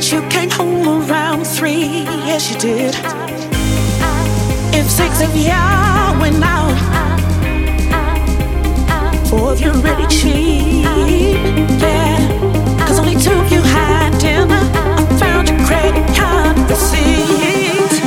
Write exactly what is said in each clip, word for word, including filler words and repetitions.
you came home around three, yes you did. If six of y'all went out, four of you really cheap, yeah. Cause only two of you had dinner. I found your credit card receipts.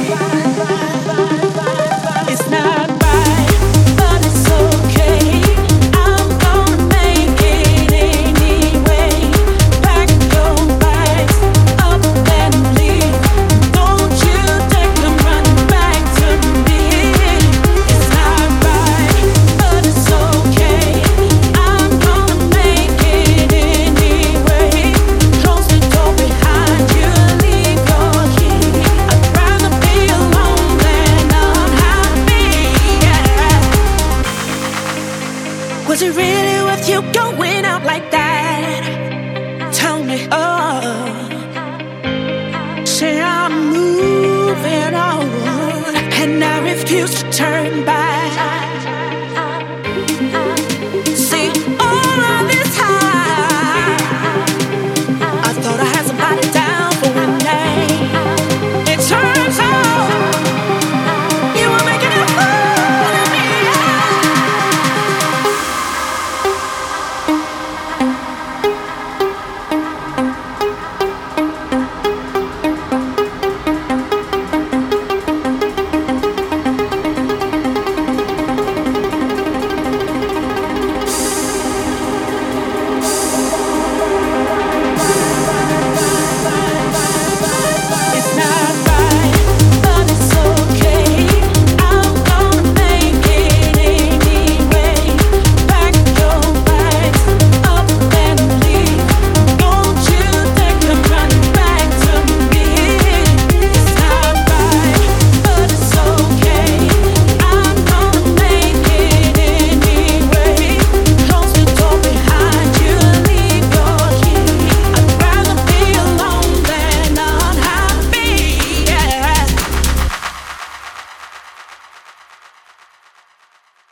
It's not right, but it's okay. I'm gonna make it anyway. Pack your bags up and leave. Don't you take them running back to me. It's not right, but it's okay. I'm gonna make it anyway. Close the door behind you, leave your key. I'd rather be alone than unhappy, yeah. Was it really worth you going out like that? Tell me, oh. Say I'm moving on, and I refuse to turn back.